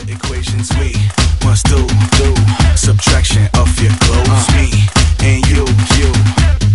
equations we must do subtraction of your clothes. Me and you,